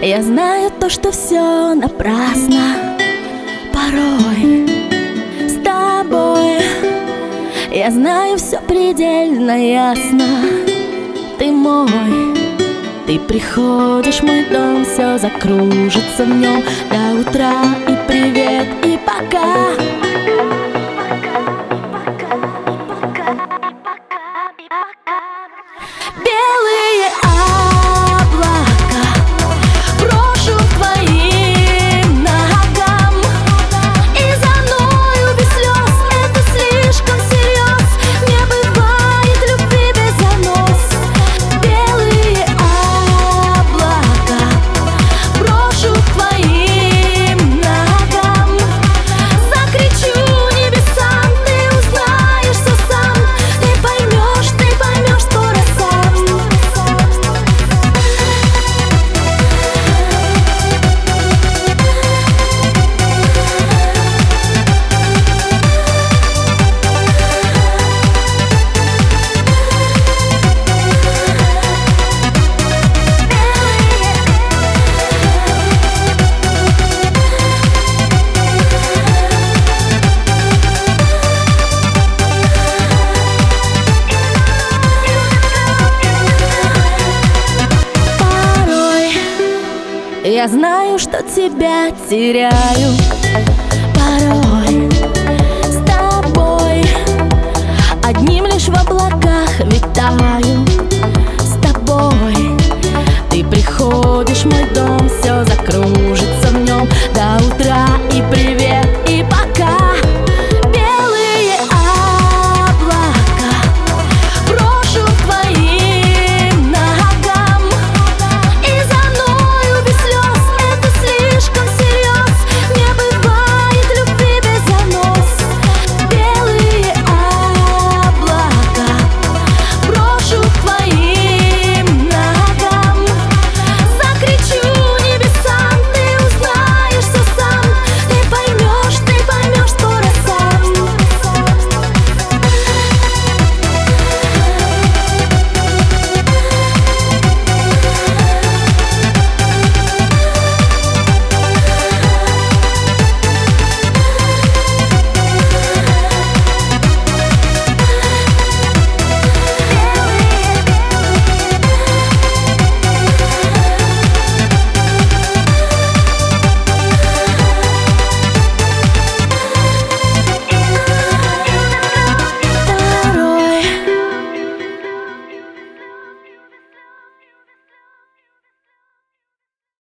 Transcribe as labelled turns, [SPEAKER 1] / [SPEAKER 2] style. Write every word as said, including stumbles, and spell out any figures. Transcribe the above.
[SPEAKER 1] Я знаю то, что все напрасно. Порой с тобой я знаю все предельно ясно. Ты мой, ты приходишь в мой дом, все закружится в нем до утра. И привет, и пока. Белые облака брошу к твоим ногам, и за мною без слез, это слишком всерьез. Не бывает любви без занос. Белые облака брошу к твоим ногам, закричу небесам, ты узнаешь все сам. Ты поймешь, ты поймешь скоро сам. Порой я знаю, что тебя теряю. Порой с тобой одним лишь в облаках витаю. С тобой ты приходишь в мой дом,